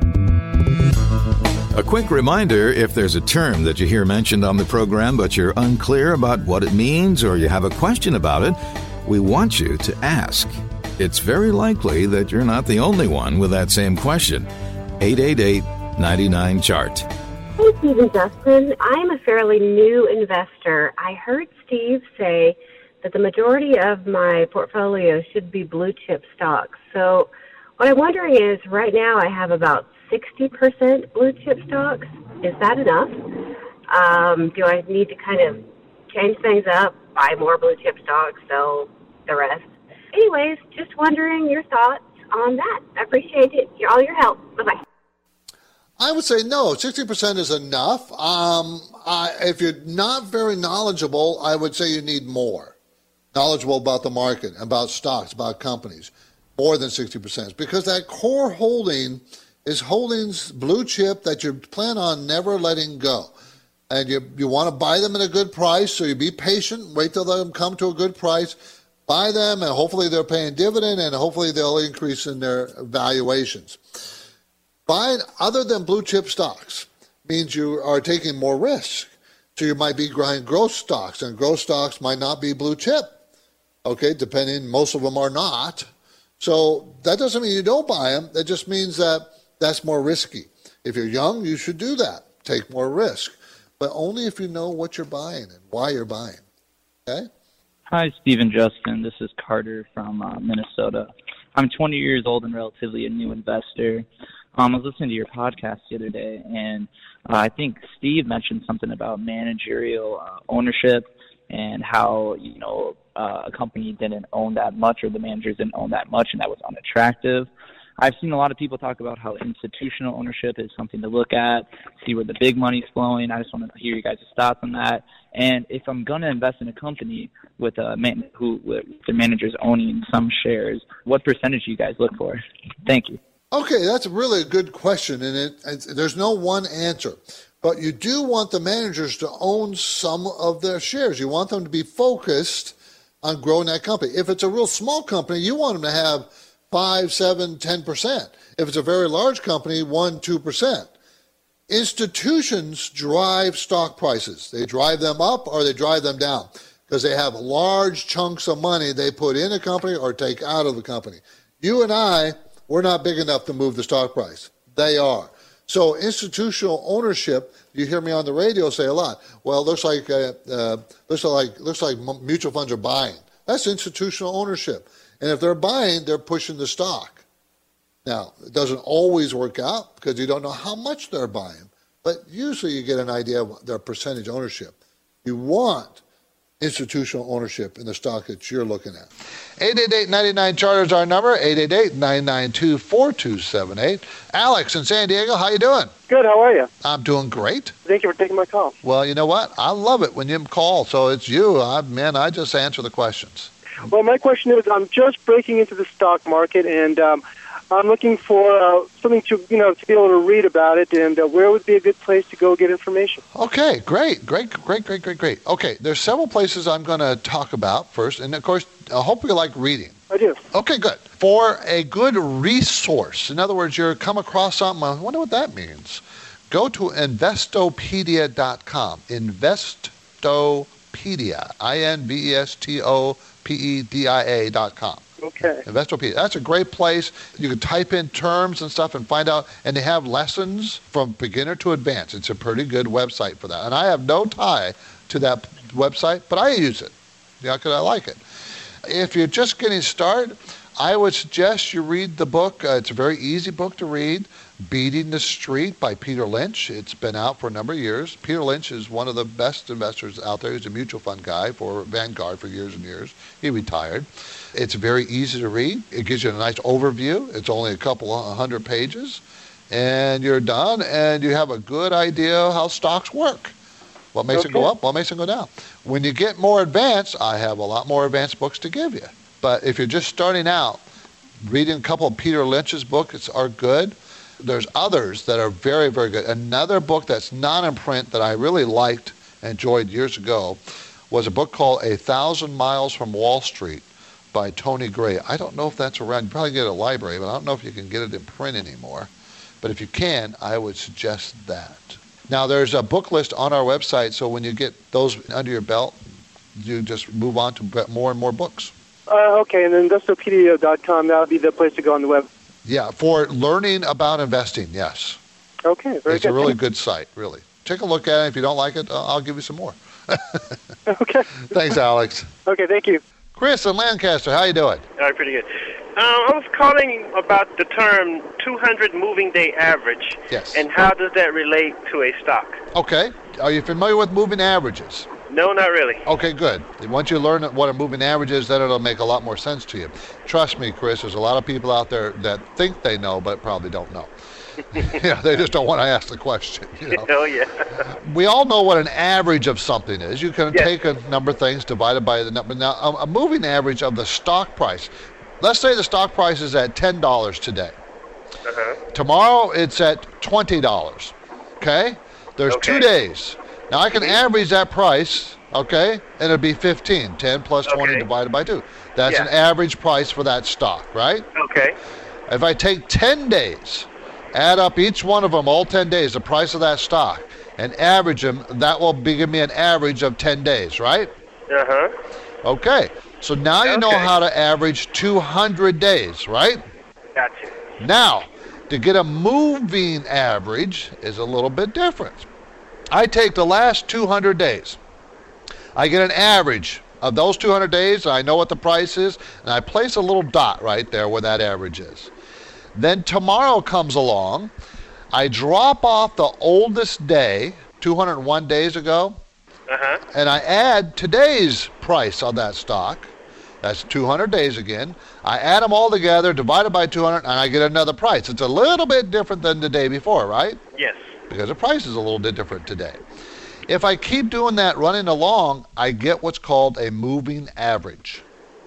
Speaker 2: A quick reminder, if there's a term that you hear mentioned on the program but you're unclear about what it means or you have a question about it, we want you to ask. It's very likely that you're not the only one with that same question. eight eight eight, nine nine, C H A R T.
Speaker 21: Hey, Steve and Justin. I'm a fairly new investor. I heard Steve say that the majority of my portfolio should be blue chip stocks. So what I'm wondering is, right now I have about sixty percent blue chip stocks. Is that enough? Um, do I need to kind of change things up, buy more blue chip stocks, sell the rest? Anyways, just wondering your thoughts on that. I appreciate it. All your help. Bye-bye.
Speaker 3: I would say no, sixty percent is enough. Um, I, if you're not very knowledgeable, I would say you need more. Knowledgeable about the market, about stocks, about companies, more than sixty percent. Because that core holding is holdings, blue chip, that you plan on never letting go. And you, you want to buy them at a good price, so you be patient, wait till they come to a good price, buy them, and hopefully they're paying dividend, and hopefully they'll increase in their valuations. Buying other than blue chip stocks means you are taking more risk. So you might be buying growth stocks, and growth stocks might not be blue chip. Okay, depending, most of them are not. So that doesn't mean you don't buy them. That just means that that's more risky. If you're young, you should do that. Take more risk. But only if you know what you're buying and why you're buying. Okay?
Speaker 22: Hi, Steve and Justin. This is Carter from uh, Minnesota. I'm twenty years old and relatively a new investor. Um, I was listening to your podcast the other day, and uh, I think Steve mentioned something about managerial uh, ownership and how, you know, uh, a company didn't own that much, or the managers didn't own that much, and that was unattractive. I've seen a lot of people talk about how institutional ownership is something to look at, see where the big money's flowing. I just want to hear you guys' thoughts on that. And if I'm going to invest in a company with a man who with the managers owning some shares, what percentage do you guys look for? Thank you.
Speaker 3: Okay, that's really a good question, and it, it, there's no one answer. But you do want the managers to own some of their shares. You want them to be focused on growing that company. If it's a real small company, you want them to have five, seven, ten percent. If it's a very large company, one, two percent. Institutions drive stock prices. They drive them up or they drive them down because they have large chunks of money they put in a company or take out of the company. You and I, we're not big enough to move the stock price. They are. So institutional ownership, you hear me on the radio say a lot, well, looks like uh, uh, looks like looks like mutual funds are buying. That's institutional ownership. And if they're buying, they're pushing the stock. Now, it doesn't always work out because you don't know how much they're buying, but usually you get an idea of their percentage ownership. You want institutional ownership in the stock that you're looking at. eight eight eight, nine nine, C H A R T is our number, eight eight eight, nine nine two, four two seven eight. Alex in San Diego, how you doing?
Speaker 23: Good, how are you?
Speaker 3: I'm doing great.
Speaker 23: Thank you for taking my call.
Speaker 3: Well, you know what? I love it when you call, so it's you. I, man, I just answer the questions.
Speaker 23: Well, my question is, I'm just breaking into the stock market, and um, I'm looking for uh, something to, you know, to be able to read about it, and uh, where would be a good place to go get information?
Speaker 3: Okay, great, great, great, great, great, great. Okay, there's several places I'm going to talk about first, and of course, I hope you like reading.
Speaker 23: I do.
Speaker 3: Okay, good. For a good resource, in other words, you're come across something, I wonder what that means. Go to investopedia dot com, Investopedia, I N V E S T O P E D I A dot com.
Speaker 23: Okay.
Speaker 3: Investopedia. That's a great place. You can type in terms and stuff and find out, and they have lessons from beginner to advanced. It's a pretty good website for that. And I have no tie to that website, but I use it, you know, because I like it. If you're just getting started, I would suggest you read the book. Uh, it's a very easy book to read, Beating the Street by Peter Lynch. It's been out for a number of years. Peter Lynch is one of the best investors out there. He's a mutual fund guy for Vanguard for years and years. He retired. It's very easy to read. It gives you a nice overview. It's only a couple of hundred pages. And you're done, and you have a good idea how stocks work. What makes
Speaker 23: Okay.
Speaker 3: it go up? What makes it go down? When you get more advanced, I have a lot more advanced books to give you. But if you're just starting out, reading a couple of Peter Lynch's books are good. There's others that are very, very good. Another book that's not in print that I really liked and enjoyed years ago was a book called A Thousand Miles from Wall Street by Tony Gray. I don't know if that's around. You probably get it at a library, but I don't know if you can get it in print anymore. But if you can, I would suggest that. Now, there's a book list on our website, so when you get those under your belt, you just move on to more and more books.
Speaker 23: Uh, okay, and then investopedia dot com, that would be the place to go on the web.
Speaker 3: Yeah, for learning about investing, yes.
Speaker 23: Okay, very
Speaker 3: it's
Speaker 23: good.
Speaker 3: a really good site, really. Take a look at it. If you don't like it, I'll give you some more.
Speaker 23: Okay.
Speaker 3: Thanks, Alex.
Speaker 23: Okay, thank you.
Speaker 3: Chris in Lancaster, how you doing?
Speaker 1: All right, pretty good. Um, I was calling about the term two hundred moving day average.
Speaker 3: Yes.
Speaker 1: And how does that relate to a stock?
Speaker 3: Okay. Are you familiar with moving averages?
Speaker 1: No, not really.
Speaker 3: Okay, good. Once you learn what a moving average is, then it'll make a lot more sense to you. Trust me, Chris, there's a lot of people out there that think they know but probably don't know. Yeah, they just don't want to ask the question. You know?
Speaker 1: Oh, yeah.
Speaker 3: We all know what an average of something is. You can
Speaker 1: Yes.
Speaker 3: take a number of things divided by the number. Now, a, a moving average of the stock price. Let's say the stock price is at ten dollars today.
Speaker 1: Uh-huh.
Speaker 3: Tomorrow it's at twenty dollars. Okay? There's
Speaker 1: Okay.
Speaker 3: two days. Now I can average that price, okay, and it'd be fifteen. ten plus twenty
Speaker 1: Okay.
Speaker 3: divided by two. That's
Speaker 1: Yeah.
Speaker 3: an average price for that stock, right?
Speaker 1: Okay.
Speaker 3: If I take ten days, add up each one of them, all ten days, the price of that stock, and average them, that will be, give me an average of ten days, right?
Speaker 1: Uh-huh.
Speaker 3: Okay. So now you know
Speaker 1: Okay.
Speaker 3: how to average two hundred days, right?
Speaker 1: Gotcha.
Speaker 3: Now, to get a moving average is a little bit different. I take the last two hundred days. I get an average of those two hundred days, and I know what the price is, and I place a little dot right there where that average is. Then tomorrow comes along, I drop off the oldest day, two hundred one days ago,
Speaker 1: Uh-huh.
Speaker 3: and I add today's price on that stock. That's two hundred days again. I add them all together, divided by two hundred, and I get another price. It's a little bit different than the day before, right?
Speaker 1: Yes.
Speaker 3: Because the price is a little bit different today. If I keep doing that running along, I get what's called a moving average.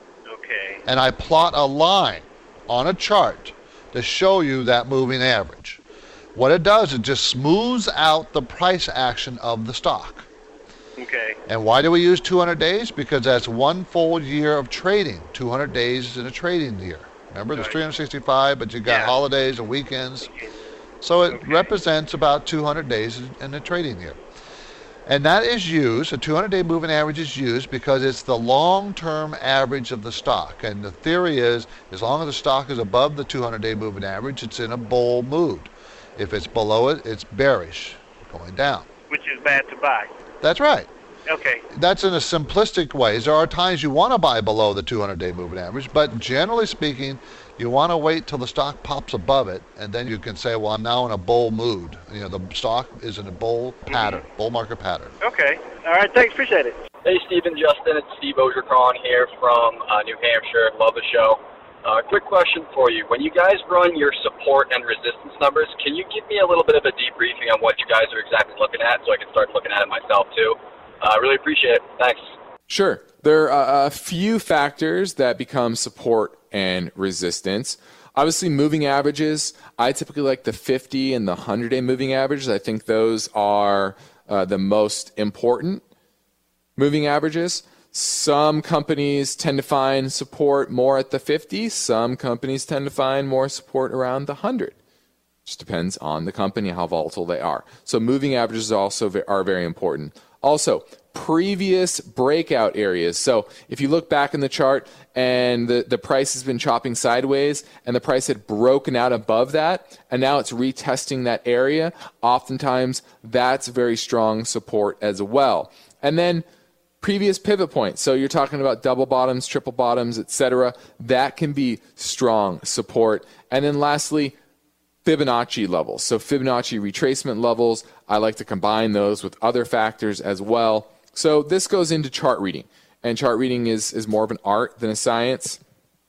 Speaker 1: Okay.
Speaker 3: And I plot a line on a chart to show you that moving average. What it does, it just smooths out the price action of the stock.
Speaker 1: Okay.
Speaker 3: And why do we use two hundred days? Because that's one full year of trading. two hundred days in a trading year. Remember, there's three hundred sixty-five, but you got holidays and weekends. So it represents about two hundred days in a trading year. And that is used, a two hundred day moving average is used because it's the long-term average of the stock. And the theory is, as long as the stock is above the two hundred day moving average, it's in a bull mood. If it's below it, it's bearish, going down.
Speaker 1: Which is bad to buy.
Speaker 3: That's right.
Speaker 1: Okay.
Speaker 3: That's in a simplistic way. There are times you want to buy below the two hundred day moving average, but generally speaking, you want to wait till the stock pops above it, and then you can say, well, I'm now in a bull mood. You know, the stock is in a bull pattern, bull market pattern.
Speaker 1: Okay. All right. Thanks. Appreciate it.
Speaker 5: Hey, Stephen, Justin, it's Steve Ogercron here from uh, New Hampshire. Love the show. Uh, quick question for you. When you guys run your support and resistance numbers, can you give me a little bit of a debriefing on what you guys are exactly looking at so I can start looking at it myself too? I uh, really appreciate it. Thanks.
Speaker 6: Sure. There are a few factors that become support and resistance. Obviously, moving averages. I typically like the fifty and the one hundred day moving averages. I think those are uh, the most important moving averages. Some companies tend to find support more at the fifty. Some companies tend to find more support around the one hundred. Just depends on the company, how volatile they are. So moving averages also are very important. Also, previous breakout areas. So if you look back in the chart and the, the price has been chopping sideways and the price had broken out above that and now it's retesting that area, oftentimes that's very strong support as well. And then previous pivot points. So you're talking about double bottoms, triple bottoms, et cetera. That can be strong support. And then lastly, Fibonacci levels. So Fibonacci retracement levels, I like to combine those with other factors as well. So this goes into chart reading. And chart reading is, is more of an art than a science.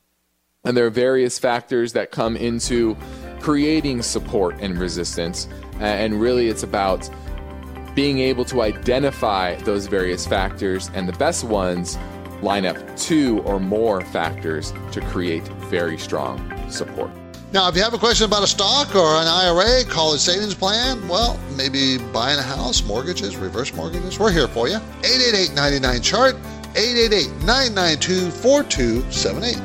Speaker 6: And there are various factors that come into creating support and resistance. And really it's about being able to identify those various factors, and the best ones line up two or more factors to create very strong support.
Speaker 3: Now, if you have a question about a stock or an I R A, college savings plan, well, maybe buying a house, mortgages, reverse mortgages, we're here for you. eight eight eight, nine nine, C H A R T, eight eight eight, nine nine two, four two seven eight.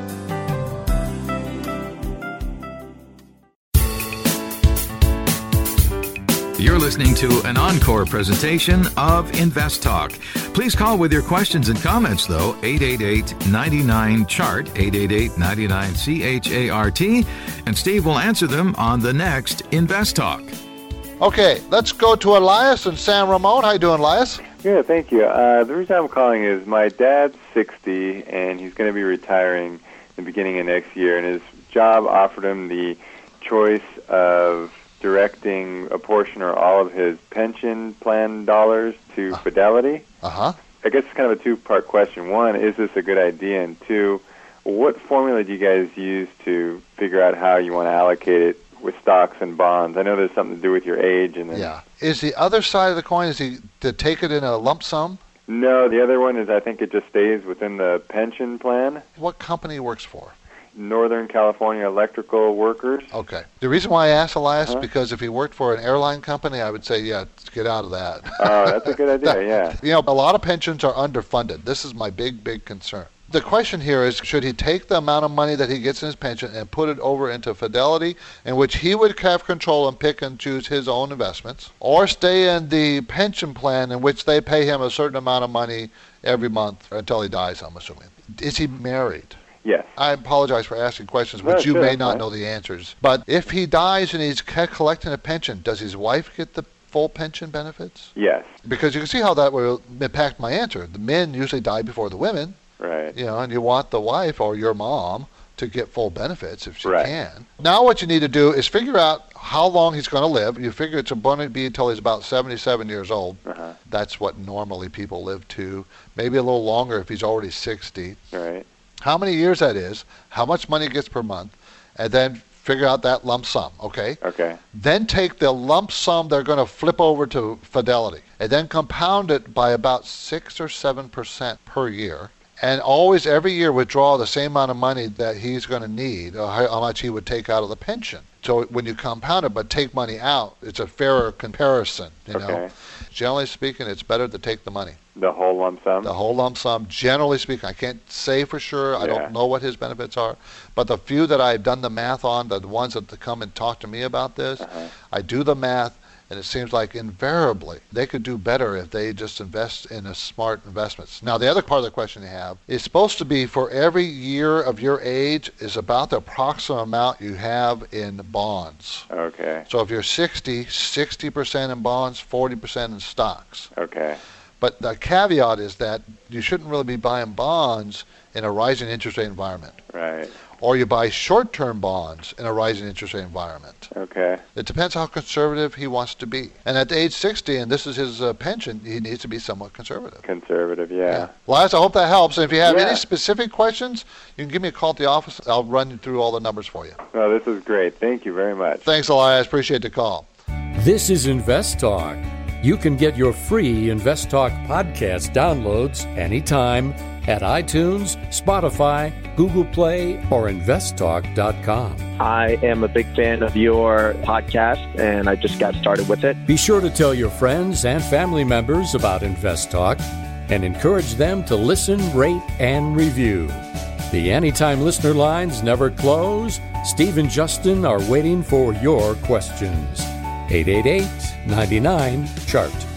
Speaker 2: listening to an encore presentation of Invest Talk. Please call with your questions and comments, though, eight eight eight, nine nine, C H A R T, eight eight eight, nine nine, C H A R T, and Steve will answer them on the next Invest Talk.
Speaker 4: Okay, let's go to Elias and San Ramon. How you doing, Elias?
Speaker 7: Yeah, thank you. Uh, the reason I'm calling is my dad's sixty, and he's going to be retiring in the beginning of next year, and his job offered him the choice of directing a portion or all of his pension plan dollars to Fidelity.
Speaker 4: Uh-huh.
Speaker 7: I guess it's kind of a two-part question. One, is this a good idea? And two, what formula do you guys use to figure out how you want to allocate it with stocks and bonds? I know there's something to do with your age. And then
Speaker 4: Yeah. Is the other side of the coin, is he to take it in a lump sum?
Speaker 7: No, the other one is I think it just stays within the pension plan.
Speaker 4: What company he works for?
Speaker 7: Northern California Electrical Workers.
Speaker 4: Okay. The reason why I asked Elias,
Speaker 7: Uh-huh.
Speaker 4: because if he worked for an airline company, I would say, yeah, get out of that.
Speaker 7: Oh, that's a good idea, yeah.
Speaker 4: You know, a lot of pensions are underfunded. This is my big, big concern. The question here is, should he take the amount of money that he gets in his pension and put it over into Fidelity, in which he would have control and pick and choose his own investments, or stay in the pension plan in which they pay him a certain amount of money every month until he dies, I'm assuming? Is he married?
Speaker 7: Yes.
Speaker 4: I apologize for asking questions
Speaker 7: No,
Speaker 4: which you
Speaker 7: sure,
Speaker 4: may
Speaker 7: that's
Speaker 4: not
Speaker 7: fine.
Speaker 4: know the answers. But if he dies and he's ca- collecting a pension, does his wife get the full pension benefits?
Speaker 7: Yes.
Speaker 4: Because you can see how that will impact my answer. The men usually die before the women.
Speaker 7: Right.
Speaker 4: You know, and you want the wife or your mom to get full benefits if she
Speaker 7: Right.
Speaker 4: can. Now what you need to do is figure out how long he's going to live. You figure it's going to be until he's about seventy-seven years old.
Speaker 7: Uh-huh.
Speaker 4: That's what normally people live to. Maybe a little longer if he's already sixty.
Speaker 7: Right.
Speaker 4: How many years that is, how much money he gets per month, and then figure out that lump sum, okay?
Speaker 7: Okay.
Speaker 4: Then take the lump sum they're going to flip over to Fidelity, and then compound it by about six or seven percent per year. And always, every year, withdraw the same amount of money that he's going to need, or how how much he would take out of the pension. So when you compound it, but take money out, it's a fairer comparison, you know.
Speaker 7: Okay.
Speaker 4: Generally speaking, it's better to take the money.
Speaker 7: The whole lump sum?
Speaker 4: The whole lump sum, generally speaking. I can't say for sure. I
Speaker 7: Yeah.
Speaker 4: don't know what his benefits are. But the few that I've done the math on, the ones that come and talk to me about this,
Speaker 7: Uh-huh.
Speaker 4: I do the math, and it seems like invariably they could do better if they just invest in a smart investments. Now, the other part of the question you have is supposed to be for every year of your age is about the approximate amount you have in bonds.
Speaker 7: Okay.
Speaker 4: So if you're sixty, sixty percent in bonds, forty percent in stocks.
Speaker 7: Okay.
Speaker 4: But the caveat is that you shouldn't really be buying bonds in a rising interest rate environment.
Speaker 7: Right.
Speaker 4: Or you buy short-term bonds in a rising interest rate environment.
Speaker 7: Okay.
Speaker 4: It depends how conservative he wants to be. And at age sixty, and this is his uh, pension, he needs to be somewhat conservative.
Speaker 7: Conservative, yeah.
Speaker 4: Elias, I hope that helps. And if you have
Speaker 7: Yeah.
Speaker 4: any specific questions, you can give me a call at the office. I'll run through all the numbers for you.
Speaker 7: Well, this is great. Thank you very much.
Speaker 4: Thanks, Elias. Appreciate the call.
Speaker 14: This is Invest Talk. You can get your free Invest Talk podcast downloads anytime at iTunes, Spotify, Google Play, or invest talk dot com.
Speaker 13: I am a big fan of your podcast, and I just got started with it.
Speaker 14: Be sure to tell your friends and family members about Invest Talk and encourage them to listen, rate, and review. The Anytime Listener lines never close. Steve and Justin are waiting for your questions. eight eight eight, nine nine, C H A R T.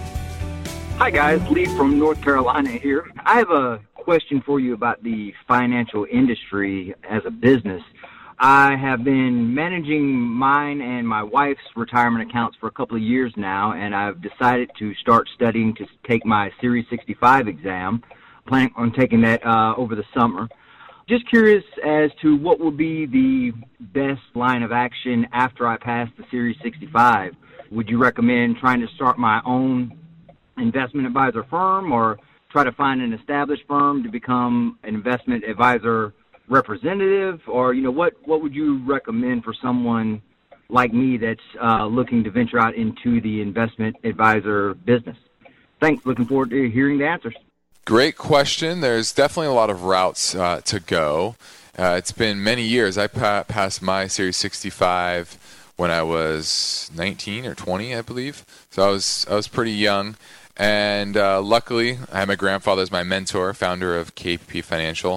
Speaker 8: Hi, guys. Lee from North Carolina here. I have a question for you about the financial industry as a business. I have been managing mine and my wife's retirement accounts for a couple of years now, and I've decided to start studying to take my Series sixty-five exam. Planning on taking that uh, over the summer. Just curious as to what will be the best line of action after I pass the Series sixty-five. Would you recommend trying to start my own investment advisor firm, or try to find an established firm to become an investment advisor representative? Or, you know, what, what would you recommend for someone like me that's uh, looking to venture out into the investment advisor business? Thanks. Looking forward to hearing the answers.
Speaker 6: Great question. There's definitely a lot of routes uh, to go. Uh, it's been many years. I pa- passed my Series sixty-five when I was nineteen or twenty, I believe. So I was I was pretty young. And uh, luckily, I had my grandfather as my mentor, founder of K P P Financial.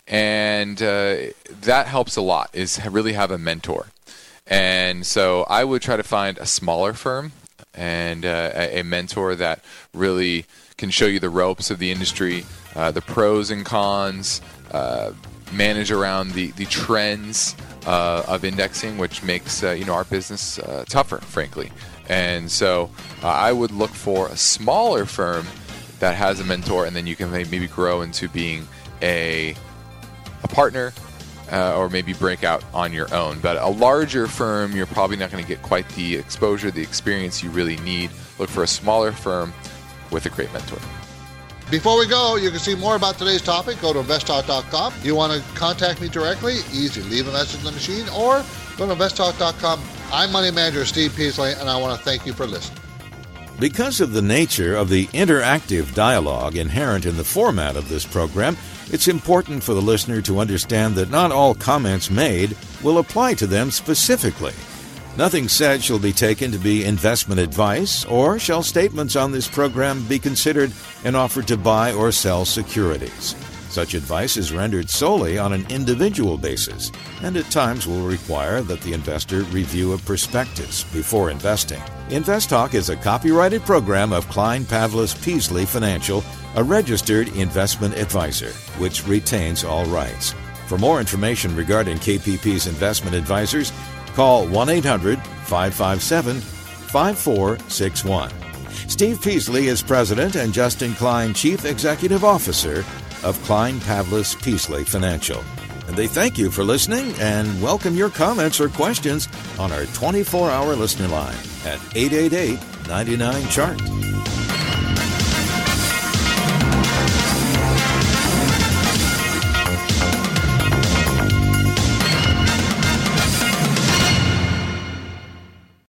Speaker 6: And uh, that helps a lot, is really have a mentor. And so I would try to find a smaller firm and uh, a, a mentor that really can show you the ropes of the industry, uh, the pros and cons, uh, manage around the, the trends uh, of indexing, which makes uh, you know our business uh, tougher, frankly. And so uh, I would look for a smaller firm that has a mentor, and then you can maybe grow into being a a partner, uh, or maybe break out on your own. But a larger firm, you're probably not going to get quite the exposure, the experience you really need. Look for a smaller firm with a great mentor.
Speaker 4: Before we go, you can see more about today's topic. Go to invest talk dot com. You want to contact me directly? Easy. Leave a message in the machine or go to invest talk dot com. I'm Money Manager Steve Peasley, and I want to thank you for listening.
Speaker 2: Because of the nature of the interactive dialogue inherent in the format of this program, it's important for the listener to understand that not all comments made will apply to them specifically. Nothing said shall be taken to be investment advice, or shall statements on this program be considered an offer to buy or sell securities. Such advice is rendered solely on an individual basis, and at times will require that the investor review a prospectus before investing. InvestTalk is a copyrighted program of Klein Pavlis Peasley Financial, a registered investment advisor, which retains all rights. For more information regarding K P P's investment advisors, call one eight hundred five five seven five four six one. Steve Peasley is President and Justin Klein Chief Executive Officer of Klein Pavlis Peasley Financial. And they thank you for listening and welcome your comments or questions on our twenty-four hour listener line at eight eight eight, nine nine, C H A R T.